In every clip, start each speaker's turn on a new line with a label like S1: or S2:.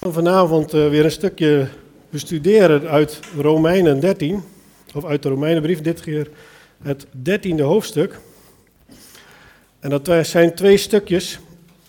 S1: Vanavond weer een stukje bestuderen uit Romeinen 13, of uit de Romeinenbrief, dit keer het 13e hoofdstuk. En dat zijn twee stukjes.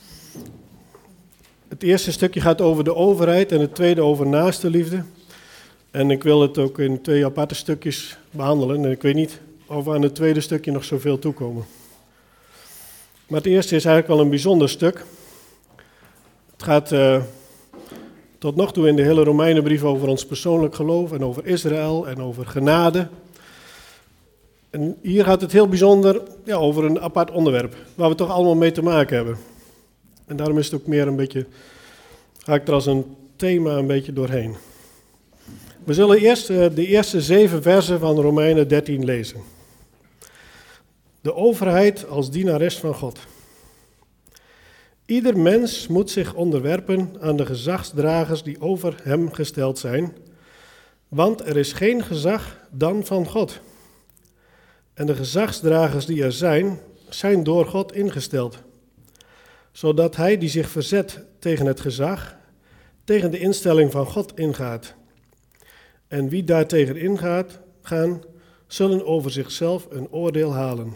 S1: Het eerste stukje gaat over de overheid en het tweede over naaste liefde. En ik wil het ook in twee aparte stukjes behandelen. En ik weet niet of we aan het tweede stukje nog zoveel toekomen. Maar het eerste is eigenlijk wel een bijzonder stuk. Het gaat tot nog toe in de hele Romeinenbrief over ons persoonlijk geloof en over Israël en over genade. En hier gaat het heel bijzonder over een apart onderwerp, waar we toch allemaal mee te maken hebben. En daarom is het ook meer een beetje, ga ik er als een thema een beetje doorheen. We zullen eerst de eerste 7 versen van Romeinen 13 lezen. De overheid als dienares van God. Ieder mens moet zich onderwerpen aan de gezagsdragers die over hem gesteld zijn, want er is geen gezag dan van God. En de gezagsdragers die er zijn door God ingesteld, zodat hij die zich verzet tegen het gezag, tegen de instelling van God ingaat. En wie daartegen ingaat, zullen over zichzelf een oordeel halen.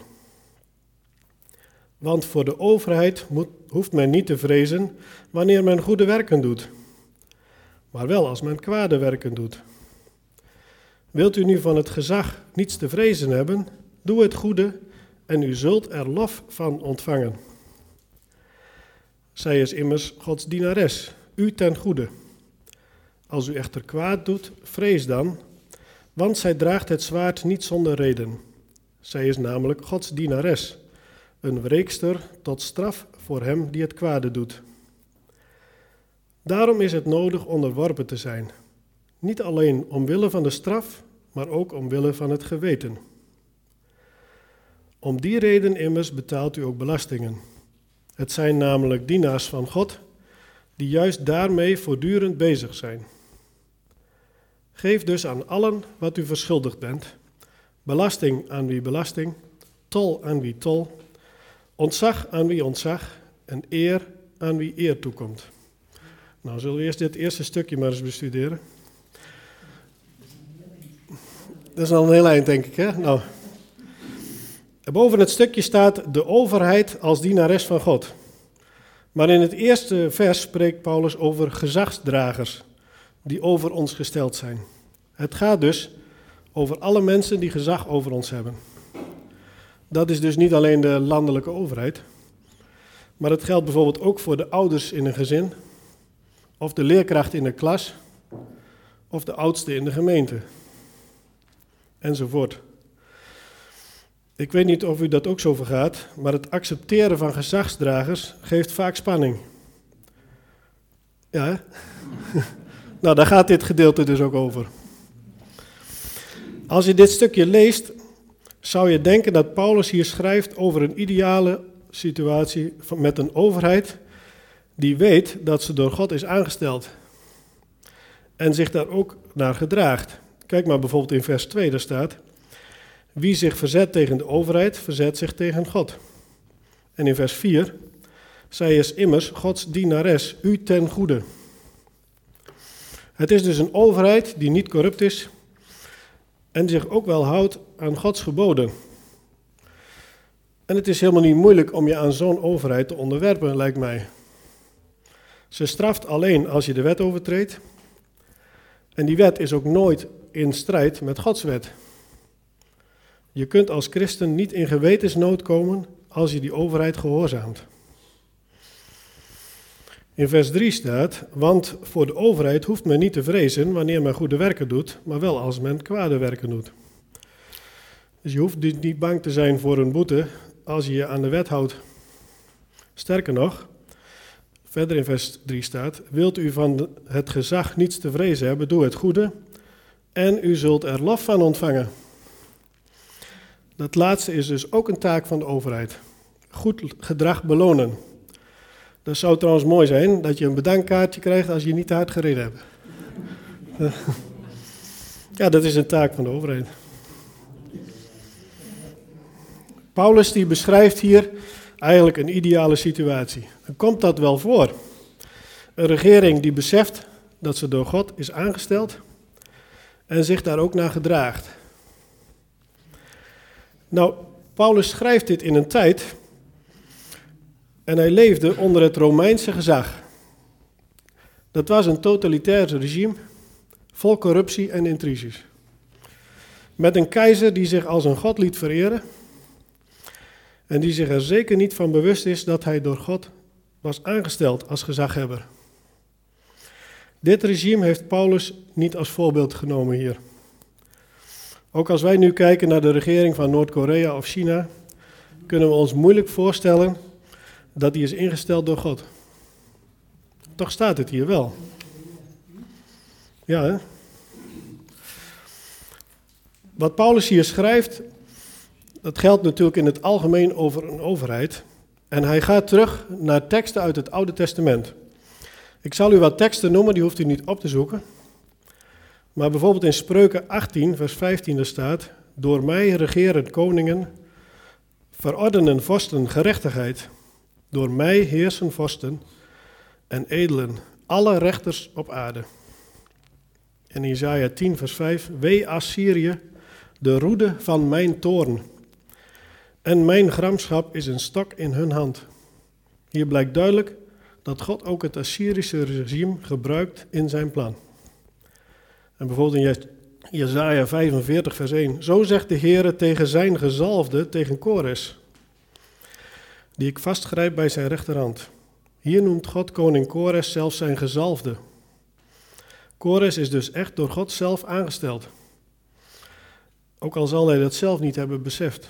S1: Want voor de overheid hoeft men niet te vrezen wanneer men goede werken doet, maar wel als men kwade werken doet. Wilt u nu van het gezag niets te vrezen hebben, doe het goede en u zult er lof van ontvangen. Zij is immers Gods dienares, u ten goede. Als u echter kwaad doet, vrees dan, want zij draagt het zwaard niet zonder reden. Zij is namelijk Gods dienares, een wreekster tot straf voor hem die het kwade doet. Daarom is het nodig onderworpen te zijn, niet alleen omwille van de straf, maar ook omwille van het geweten. Om die reden immers betaalt u ook belastingen. Het zijn namelijk dienaars van God, die juist daarmee voortdurend bezig zijn. Geef dus aan allen wat u verschuldigd bent, belasting aan wie belasting, tol aan wie tol, ontzag aan wie ontzag en eer aan wie eer toekomt. Nou, zullen we eerst dit eerste stukje maar eens bestuderen. Dat is al een heel eind, denk ik, hè? Nou, boven het stukje staat de overheid als dienares van God. Maar in het eerste vers spreekt Paulus over gezagsdragers die over ons gesteld zijn. Het gaat dus over alle mensen die gezag over ons hebben. Dat is dus niet alleen de landelijke overheid, maar het geldt bijvoorbeeld ook voor de ouders in een gezin, of de leerkracht in de klas, of de oudste in de gemeente, enzovoort. Ik weet niet of u dat ook zo vergaat, maar het accepteren van gezagsdragers geeft vaak spanning. Ja, hè? Nou, daar gaat dit gedeelte dus ook over. Als je dit stukje leest, zou je denken dat Paulus hier schrijft over een ideale situatie met een overheid die weet dat ze door God is aangesteld en zich daar ook naar gedraagt. Kijk maar bijvoorbeeld in vers 2, daar staat: wie zich verzet tegen de overheid, verzet zich tegen God. En in vers 4, zij is immers Gods dienares, u ten goede. Het is dus een overheid die niet corrupt is en zich ook wel houdt aan Gods geboden. En het is helemaal niet moeilijk om je aan zo'n overheid te onderwerpen, lijkt mij. Ze straft alleen als je de wet overtreedt. En die wet is ook nooit in strijd met Gods wet. Je kunt als christen niet in gewetensnood komen als je die overheid gehoorzaamt. In vers 3 staat: want voor de overheid hoeft men niet te vrezen wanneer men goede werken doet, maar wel als men kwade werken doet. Dus je hoeft niet bang te zijn voor een boete als je je aan de wet houdt. Sterker nog, verder in vers 3 staat: wilt u van het gezag niets te vrezen hebben, doe het goede en u zult er lof van ontvangen. Dat laatste is dus ook een taak van de overheid. Goed gedrag belonen. Dat zou trouwens mooi zijn, dat je een bedankkaartje krijgt als je niet te hard gereden hebt. Ja, dat is een taak van de overheid. Paulus die beschrijft hier eigenlijk een ideale situatie. Dan komt dat wel voor. Een regering die beseft dat ze door God is aangesteld en zich daar ook naar gedraagt. Nou, Paulus schrijft dit in een tijd en hij leefde onder het Romeinse gezag. Dat was een totalitair regime, vol corruptie en intriges. Met een keizer die zich als een god liet vereren en die zich er zeker niet van bewust is dat hij door God was aangesteld als gezaghebber. Dit regime heeft Paulus niet als voorbeeld genomen hier. Ook als wij nu kijken naar de regering van Noord-Korea of China, kunnen we ons moeilijk voorstellen dat die is ingesteld door God. Toch staat het hier wel. Ja, hè? Wat Paulus hier schrijft, dat geldt natuurlijk in het algemeen over een overheid. En hij gaat terug naar teksten uit het Oude Testament. Ik zal u wat teksten noemen, die hoeft u niet op te zoeken. Maar bijvoorbeeld in Spreuken 18, vers 15 er staat: door mij regeren koningen, verordenen vorsten gerechtigheid. Door mij heersen vorsten en edelen, alle rechters op aarde. En Jesaja 10, vers 5: wee Assyrië, de roede van mijn toorn. En mijn gramschap is een stok in hun hand. Hier blijkt duidelijk dat God ook het Assyrische regime gebruikt in zijn plan. En bijvoorbeeld in Jesaja 45, vers 1. Zo zegt de Heere tegen zijn gezalfde, tegen Kores, die ik vastgrijp bij zijn rechterhand. Hier noemt God koning Kores zelfs zijn gezalfde. Kores is dus echt door God zelf aangesteld. Ook al zal hij dat zelf niet hebben beseft.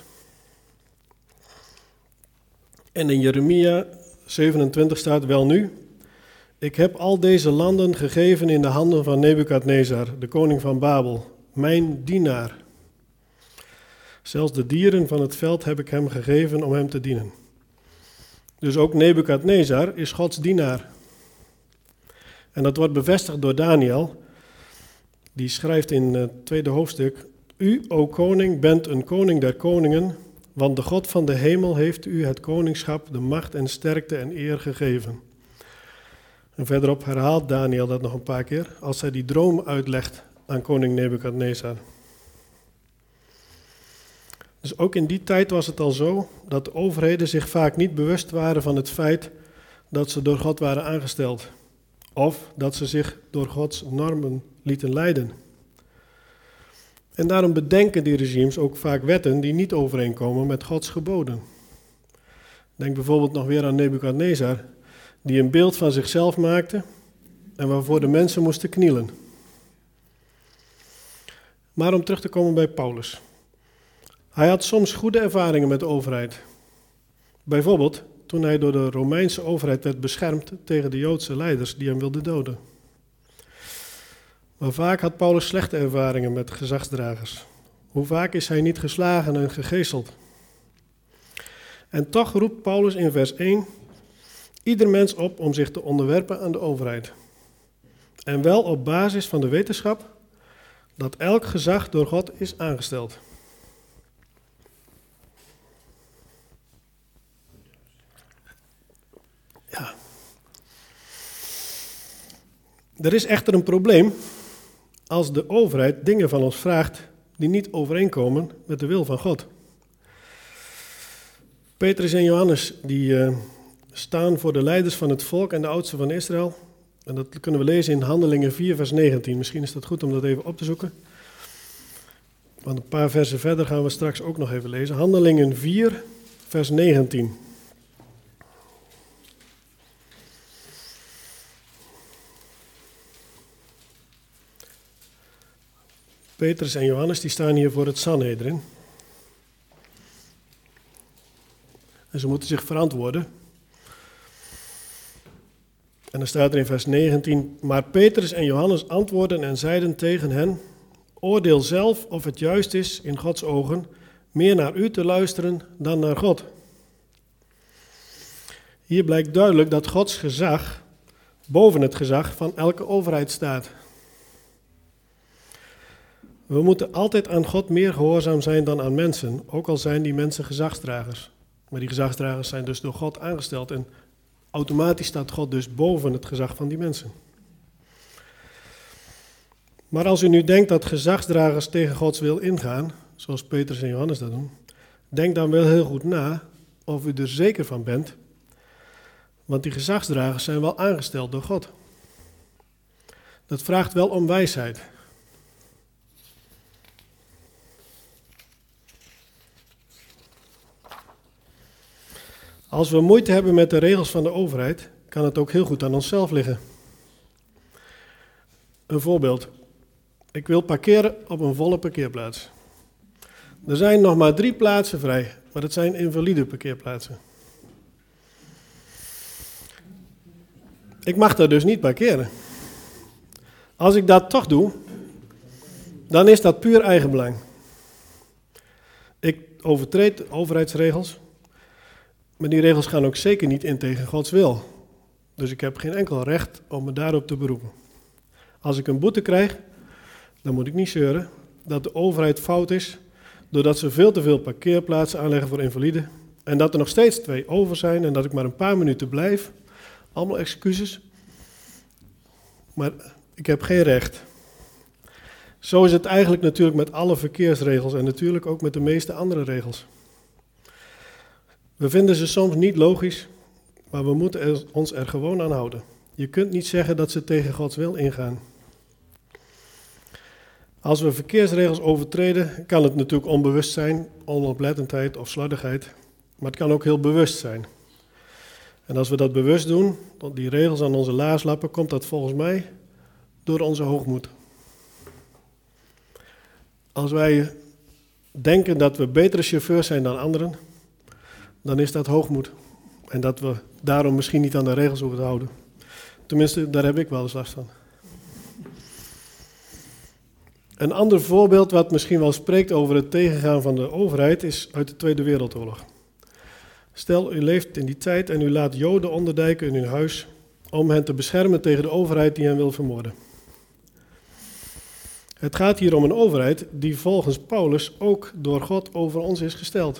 S1: En in Jeremia 27 staat: welnu, ik heb al deze landen gegeven in de handen van Nebukadnezar, de koning van Babel, mijn dienaar. Zelfs de dieren van het veld heb ik hem gegeven om hem te dienen. Dus ook Nebukadnezar is Gods dienaar. En dat wordt bevestigd door Daniel. Die schrijft in het tweede hoofdstuk: u, o koning, bent een koning der koningen, want de God van de hemel heeft u het koningschap, de macht en sterkte en eer gegeven. En verderop herhaalt Daniel dat nog een paar keer, als hij die droom uitlegt aan koning Nebukadnezar. Dus ook in die tijd was het al zo dat de overheden zich vaak niet bewust waren van het feit dat ze door God waren aangesteld. Of dat ze zich door Gods normen lieten leiden. En daarom bedenken die regimes ook vaak wetten die niet overeenkomen met Gods geboden. Denk bijvoorbeeld nog weer aan Nebukadnezar, die een beeld van zichzelf maakte en waarvoor de mensen moesten knielen. Maar om terug te komen bij Paulus. Hij had soms goede ervaringen met de overheid. Bijvoorbeeld toen hij door de Romeinse overheid werd beschermd tegen de Joodse leiders die hem wilden doden. Maar vaak had Paulus slechte ervaringen met gezagsdragers. Hoe vaak is hij niet geslagen en gegezeld? En toch roept Paulus in vers 1 ieder mens op om zich te onderwerpen aan de overheid. En wel op basis van de wetenschap dat elk gezag door God is aangesteld. Ja. Er is echter een probleem als de overheid dingen van ons vraagt die niet overeenkomen met de wil van God. Petrus en Johannes die staan voor de leiders van het volk en de oudsten van Israël. En dat kunnen we lezen in Handelingen 4, vers 19. Misschien is dat goed om dat even op te zoeken. Want een paar versen verder gaan we straks ook nog even lezen. Handelingen 4, vers 19. Petrus en Johannes die staan hier voor het Sanhedrin. En ze moeten zich verantwoorden. En dan staat er in vers 19: maar Petrus en Johannes antwoordden en zeiden tegen hen: oordeel zelf of het juist is in Gods ogen meer naar u te luisteren dan naar God. Hier blijkt duidelijk dat Gods gezag boven het gezag van elke overheid staat. We moeten altijd aan God meer gehoorzaam zijn dan aan mensen, ook al zijn die mensen gezagsdragers. Maar die gezagsdragers zijn dus door God aangesteld en automatisch staat God dus boven het gezag van die mensen. Maar als u nu denkt dat gezagsdragers tegen Gods wil ingaan, zoals Petrus en Johannes dat doen, denk dan wel heel goed na of u er zeker van bent, want die gezagsdragers zijn wel aangesteld door God. Dat vraagt wel om wijsheid. Als we moeite hebben met de regels van de overheid, kan het ook heel goed aan onszelf liggen. Een voorbeeld. Ik wil parkeren op een volle parkeerplaats. Er zijn nog maar 3 plaatsen vrij, maar het zijn invalide parkeerplaatsen. Ik mag daar dus niet parkeren. Als ik dat toch doe, dan is dat puur eigenbelang. Ik overtreed de overheidsregels, maar die regels gaan ook zeker niet in tegen Gods wil. Dus ik heb geen enkel recht om me daarop te beroepen. Als ik een boete krijg, dan moet ik niet zeuren dat de overheid fout is, doordat ze veel te veel parkeerplaatsen aanleggen voor invaliden, en dat er nog steeds 2 over zijn en dat ik maar een paar minuten blijf. Allemaal excuses. Maar ik heb geen recht. Zo is het eigenlijk natuurlijk met alle verkeersregels en natuurlijk ook met de meeste andere regels. We vinden ze soms niet logisch, maar we moeten ons er gewoon aan houden. Je kunt niet zeggen dat ze tegen Gods wil ingaan. Als we verkeersregels overtreden, kan het natuurlijk onbewust zijn, onoplettendheid of slordigheid, maar het kan ook heel bewust zijn. En als we dat bewust doen, die regels aan onze laars lappen, komt dat volgens mij door onze hoogmoed. Als wij denken dat we betere chauffeurs zijn dan anderen, dan is dat hoogmoed. En dat we daarom misschien niet aan de regels hoeven te houden. Tenminste, daar heb ik wel eens last van. Een ander voorbeeld wat misschien wel spreekt over het tegengaan van de overheid is uit de Tweede Wereldoorlog. Stel, u leeft in die tijd en u laat Joden onderdijken in uw huis om hen te beschermen tegen de overheid die hen wil vermoorden. Het gaat hier om een overheid die volgens Paulus ook door God over ons is gesteld.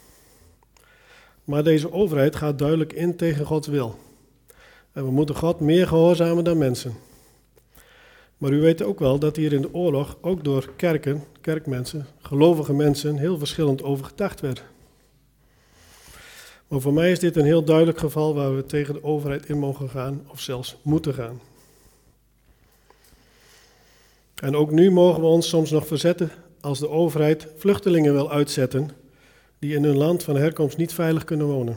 S1: Maar deze overheid gaat duidelijk in tegen Gods wil. En we moeten God meer gehoorzamen dan mensen. Maar u weet ook wel dat hier in de oorlog ook door kerkmensen, gelovige mensen, heel verschillend over gedacht werd. Maar voor mij is dit een heel duidelijk geval waar we tegen de overheid in mogen gaan of zelfs moeten gaan. En ook nu mogen we ons soms nog verzetten als de overheid vluchtelingen wil uitzetten die in hun land van herkomst niet veilig kunnen wonen.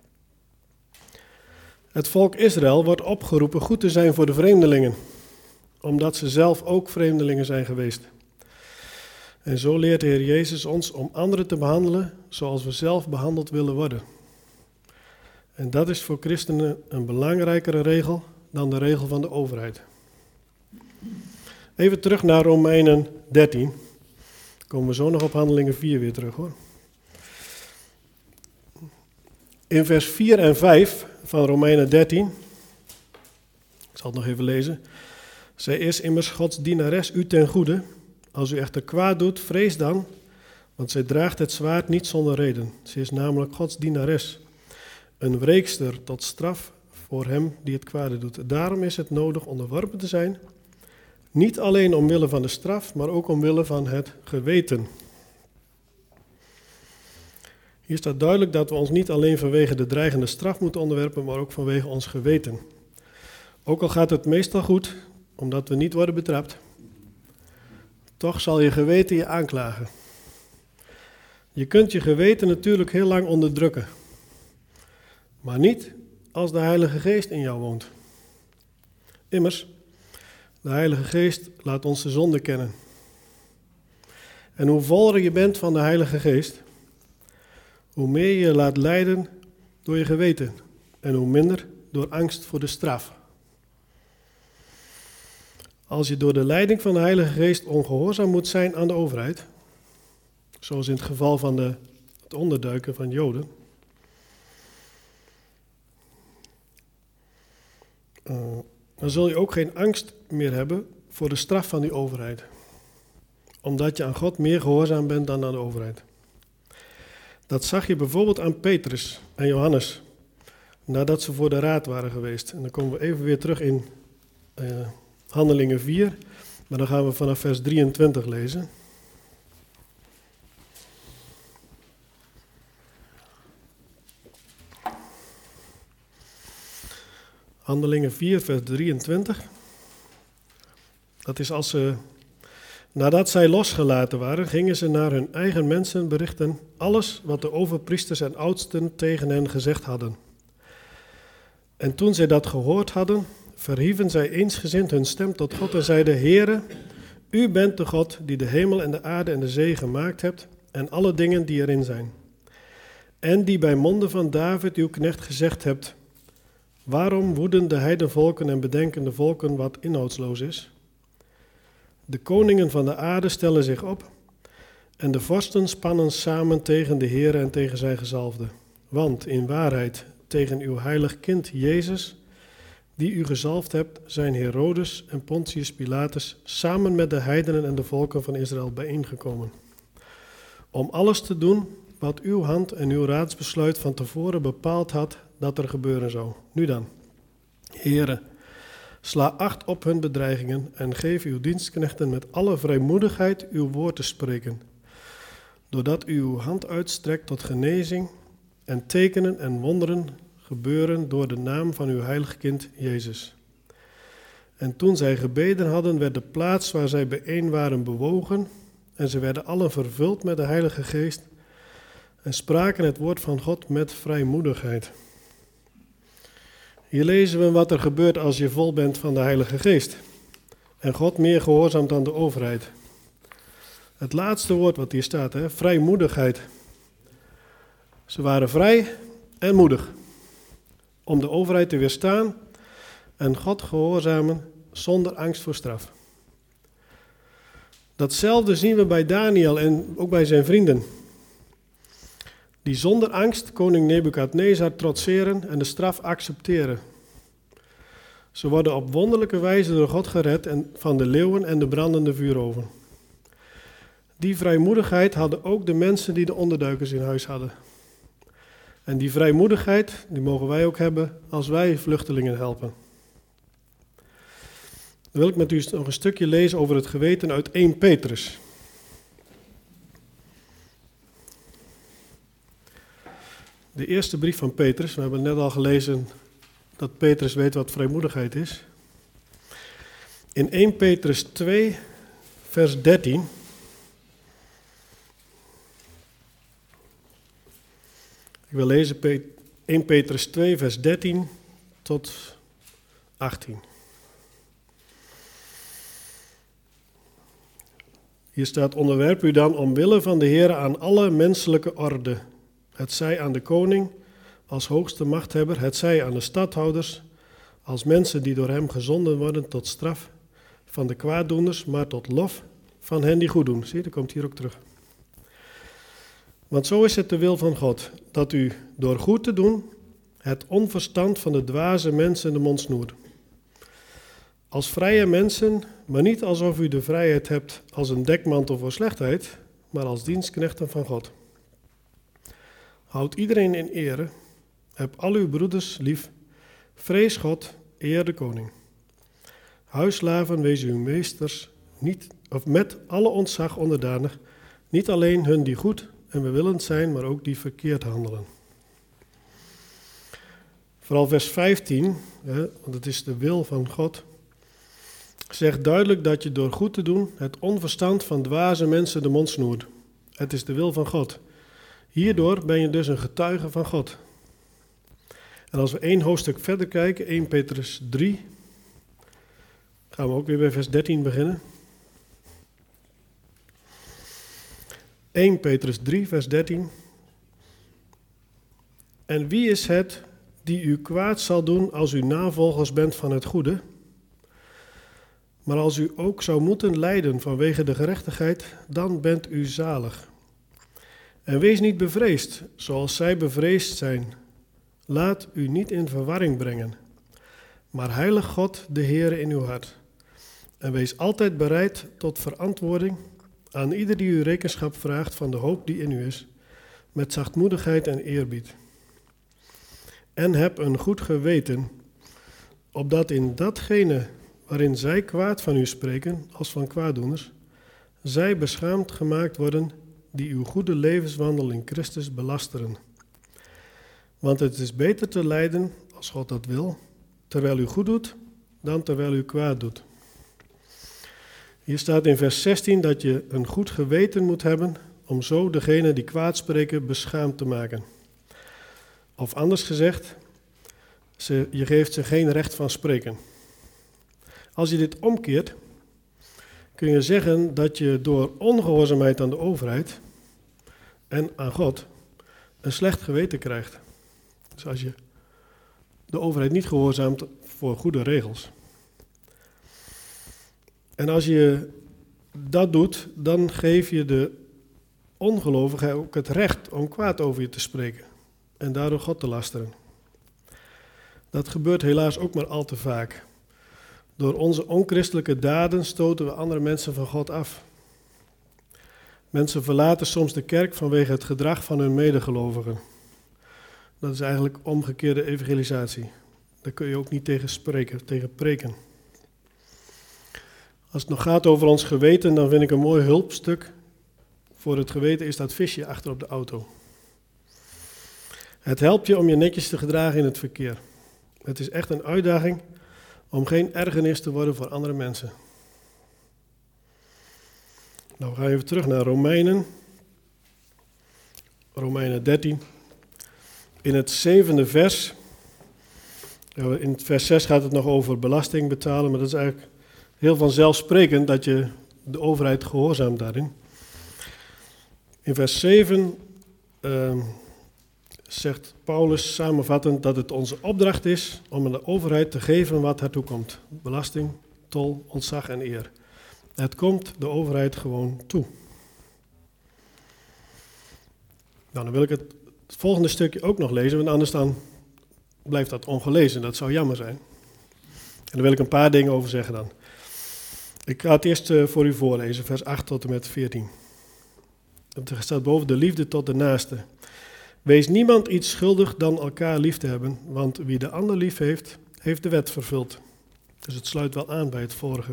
S1: Het volk Israël wordt opgeroepen goed te zijn voor de vreemdelingen, omdat ze zelf ook vreemdelingen zijn geweest. En zo leert de Heer Jezus ons om anderen te behandelen zoals we zelf behandeld willen worden. En dat is voor christenen een belangrijkere regel dan de regel van de overheid. Even terug naar Romeinen 13. Dan komen we zo nog op Handelingen 4 weer terug hoor. In vers 4 en 5 van Romeinen 13, ik zal het nog even lezen. Zij is immers Gods dienares u ten goede. Als u echter kwaad doet, vrees dan, want zij draagt het zwaard niet zonder reden. Ze is namelijk Gods dienares, een wreekster tot straf voor hem die het kwade doet. Daarom is het nodig onderworpen te zijn, niet alleen omwille van de straf, maar ook omwille van het geweten. Hier staat duidelijk dat we ons niet alleen vanwege de dreigende straf moeten onderwerpen, maar ook vanwege ons geweten. Ook al gaat het meestal goed, omdat we niet worden betrapt, toch zal je geweten je aanklagen. Je kunt je geweten natuurlijk heel lang onderdrukken, maar niet als de Heilige Geest in jou woont. Immers, de Heilige Geest laat ons de zonde kennen. En hoe voller je bent van de Heilige Geest, hoe meer je laat leiden door je geweten en hoe minder door angst voor de straf. Als je door de leiding van de Heilige Geest ongehoorzaam moet zijn aan de overheid, zoals in het geval van het onderduiken van Joden, dan zul je ook geen angst meer hebben voor de straf van die overheid. Omdat je aan God meer gehoorzaam bent dan aan de overheid. Dat zag je bijvoorbeeld aan Petrus en Johannes, nadat ze voor de raad waren geweest. En dan komen we even weer terug in Handelingen 4. Maar dan gaan we vanaf vers 23 lezen. Handelingen 4, vers 23. Dat is als ze, nadat zij losgelaten waren, gingen ze naar hun eigen mensen berichten alles wat de overpriesters en oudsten tegen hen gezegd hadden. En toen zij dat gehoord hadden, verhieven zij eensgezind hun stem tot God en zeiden: Heere, u bent de God die de hemel en de aarde en de zee gemaakt hebt en alle dingen die erin zijn. En die bij monden van David uw knecht gezegd hebt: waarom woeden de heidenvolken en bedenken de volken wat inhoudsloos is? De koningen van de aarde stellen zich op en de vorsten spannen samen tegen de Heere en tegen zijn gezalfde. Want in waarheid tegen uw heilig kind Jezus, die u gezalfd hebt, zijn Herodes en Pontius Pilatus samen met de heidenen en de volken van Israël bijeengekomen. Om alles te doen wat uw hand en uw raadsbesluit van tevoren bepaald had dat er gebeuren zou. Nu dan, Heere, sla acht op hun bedreigingen en geef uw dienstknechten met alle vrijmoedigheid uw woord te spreken, doordat u uw hand uitstrekt tot genezing en tekenen en wonderen gebeuren door de naam van uw heilig kind Jezus. En toen zij gebeden hadden, werd de plaats waar zij bijeen waren bewogen en ze werden allen vervuld met de Heilige Geest en spraken het woord van God met vrijmoedigheid. Hier lezen we wat er gebeurt als je vol bent van de Heilige Geest en God meer gehoorzaamt dan de overheid. Het laatste woord wat hier staat, vrijmoedigheid. Ze waren vrij en moedig om de overheid te weerstaan en God gehoorzamen zonder angst voor straf. Datzelfde zien we bij Daniel en ook bij zijn vrienden, die zonder angst koning Nebukadnezar trotseren en de straf accepteren. Ze worden op wonderlijke wijze door God gered en van de leeuwen en de brandende vuuroven. Die vrijmoedigheid hadden ook de mensen die de onderduikers in huis hadden. En die vrijmoedigheid, die mogen wij ook hebben als wij vluchtelingen helpen. Dan wil ik met u nog een stukje lezen over het geweten uit 1 Petrus. De eerste brief van Petrus, we hebben net al gelezen dat Petrus weet wat vrijmoedigheid is. In 1 Petrus 2, vers 13... Ik wil lezen 1 Petrus 2, vers 13 tot 18. Hier staat: onderwerp u dan omwille van de Heer aan alle menselijke orde. Het zij aan de koning als hoogste machthebber, het zij aan de stadhouders, als mensen die door hem gezonden worden tot straf van de kwaaddoeners, maar tot lof van hen die goed doen. Zie je, dat komt hier ook terug. Want zo is het de wil van God, dat u door goed te doen het onverstand van de dwaze mensen de mond snoert. Als vrije mensen, maar niet alsof u de vrijheid hebt als een dekmantel voor slechtheid, maar als dienstknechten van God. Houd iedereen in ere, heb al uw broeders lief, vrees God, eer de koning. Huisslaven, wees uw meesters niet, of met alle ontzag onderdanig, niet alleen hun die goed en bewillend zijn, maar ook die verkeerd handelen. Vooral vers 15, want het is de wil van God, zegt duidelijk dat je door goed te doen het onverstand van dwaze mensen de mond snoert. Het is de wil van God. Hierdoor ben je dus een getuige van God. En als we 1 hoofdstuk verder kijken, 1 Petrus 3, gaan we ook weer bij vers 13 beginnen. 1 Petrus 3, vers 13. En wie is het die u kwaad zal doen als u navolgers bent van het goede? Maar als u ook zou moeten lijden vanwege de gerechtigheid, dan bent u zalig. En wees niet bevreesd, zoals zij bevreesd zijn. Laat u niet in verwarring brengen. Maar heilig God de Heere in uw hart. En wees altijd bereid tot verantwoording aan ieder die u rekenschap vraagt van de hoop die in u is, met zachtmoedigheid en eerbied. En heb een goed geweten, opdat in datgene waarin zij kwaad van u spreken als van kwaaddoeners, zij beschaamd gemaakt worden die uw goede levenswandel in Christus belasteren. Want het is beter te lijden, als God dat wil, terwijl u goed doet, dan terwijl u kwaad doet. Hier staat in vers 16 dat je een goed geweten moet hebben om zo degene die kwaad spreken beschaamd te maken. Of anders gezegd, je geeft ze geen recht van spreken. Als je dit omkeert, kun je zeggen dat je door ongehoorzaamheid aan de overheid en aan God een slecht geweten krijgt. Dus als je de overheid niet gehoorzaamt voor goede regels. En als je dat doet, dan geef je de ongelovige ook het recht om kwaad over je te spreken en daardoor God te lasteren. Dat gebeurt helaas ook maar al te vaak. Door onze onchristelijke daden stoten we andere mensen van God af. Mensen verlaten soms de kerk vanwege het gedrag van hun medegelovigen. Dat is eigenlijk omgekeerde evangelisatie. Daar kun je ook niet tegen preken. Als het nog gaat over ons geweten, dan vind ik een mooi hulpstuk voor het geweten is dat visje achter op de auto. Het helpt je om je netjes te gedragen in het verkeer. Het is echt een uitdaging om geen ergernis te worden voor andere mensen. Nou, we gaan even terug naar Romeinen 13. In het 7e vers, in het vers 6 gaat het nog over belasting betalen, maar dat is eigenlijk heel vanzelfsprekend dat je de overheid gehoorzaamt daarin. In vers 7 zegt Paulus samenvattend dat het onze opdracht is om aan de overheid te geven wat haar toekomt. Belasting, tol, ontzag en eer. Het komt de overheid gewoon toe. Nou, dan wil ik het volgende stukje ook nog lezen, want anders dan blijft dat ongelezen. Dat zou jammer zijn. En daar wil ik een paar dingen over zeggen dan. Ik ga het eerst voor u voorlezen, vers 8 tot en met 14. Er staat boven de liefde tot de naaste. Wees niemand iets schuldig dan elkaar lief te hebben, want wie de ander lief heeft, heeft de wet vervuld. Dus het sluit wel aan bij het vorige.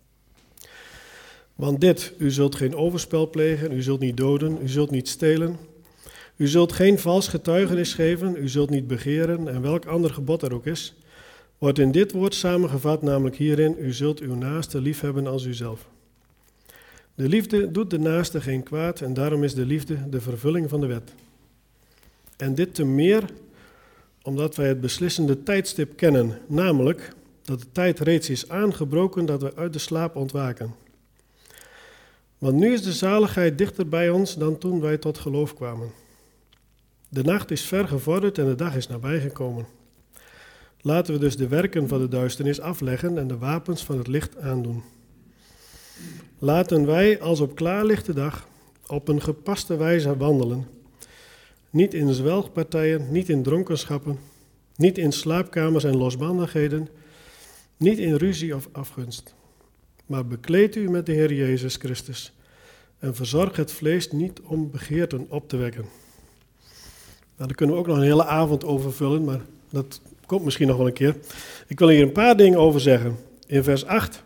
S1: Want dit, u zult geen overspel plegen, u zult niet doden, u zult niet stelen, u zult geen vals getuigenis geven, u zult niet begeren en welk ander gebod er ook is, wordt in dit woord samengevat, namelijk hierin, u zult uw naaste lief hebben als uzelf. De liefde doet de naaste geen kwaad en daarom is de liefde de vervulling van de wet. En dit te meer omdat wij het beslissende tijdstip kennen, namelijk dat de tijd reeds is aangebroken dat wij uit de slaap ontwaken. Want nu is de zaligheid dichter bij ons dan toen wij tot geloof kwamen. De nacht is ver gevorderd en de dag is nabijgekomen. Laten we dus de werken van de duisternis afleggen en de wapens van het licht aandoen. Laten wij als op klaarlichte dag op een gepaste wijze wandelen. Niet in zwelgpartijen, niet in dronkenschappen, niet in slaapkamers en losbandigheden, niet in ruzie of afgunst. Maar bekleed u met de Heer Jezus Christus en verzorg het vlees niet om begeerten op te wekken. Nou, daar kunnen we ook nog een hele avond over vullen, maar dat komt misschien nog wel een keer. Ik wil hier een paar dingen over zeggen. In vers 8,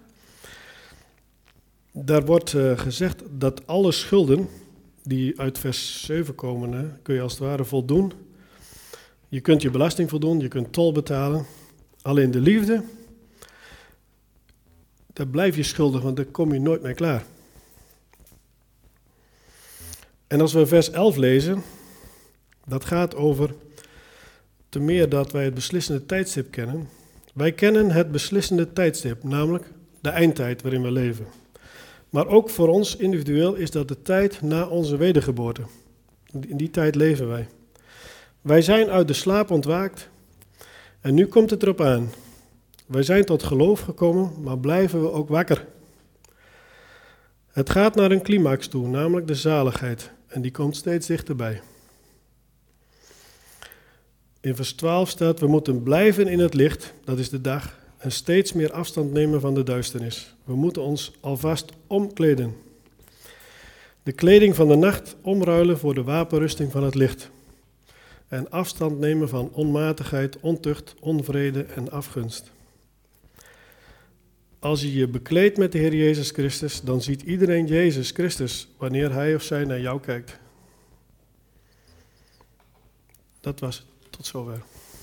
S1: daar wordt gezegd dat alle schulden die uit vers 7 komen, kun je als het ware voldoen. Je kunt je belasting voldoen, je kunt tol betalen. Alleen de liefde, daar blijf je schuldig, want daar kom je nooit mee klaar. En als we vers 11 lezen, dat gaat over te meer dat wij het beslissende tijdstip kennen. Wij kennen het beslissende tijdstip, namelijk de eindtijd waarin we leven. Maar ook voor ons individueel is dat de tijd na onze wedergeboorte. In die tijd leven wij. Wij zijn uit de slaap ontwaakt en nu komt het erop aan. Wij zijn tot geloof gekomen, maar blijven we ook wakker. Het gaat naar een climax toe, namelijk de zaligheid. En die komt steeds dichterbij. In vers 12 staat, we moeten blijven in het licht, dat is de dag, en steeds meer afstand nemen van de duisternis. We moeten ons alvast omkleden. De kleding van de nacht omruilen voor de wapenrusting van het licht. En afstand nemen van onmatigheid, ontucht, onvrede en afgunst. als je je bekleedt met de Heer Jezus Christus, dan ziet iedereen Jezus Christus wanneer hij of zij naar jou kijkt. Dat was het. Tot zover.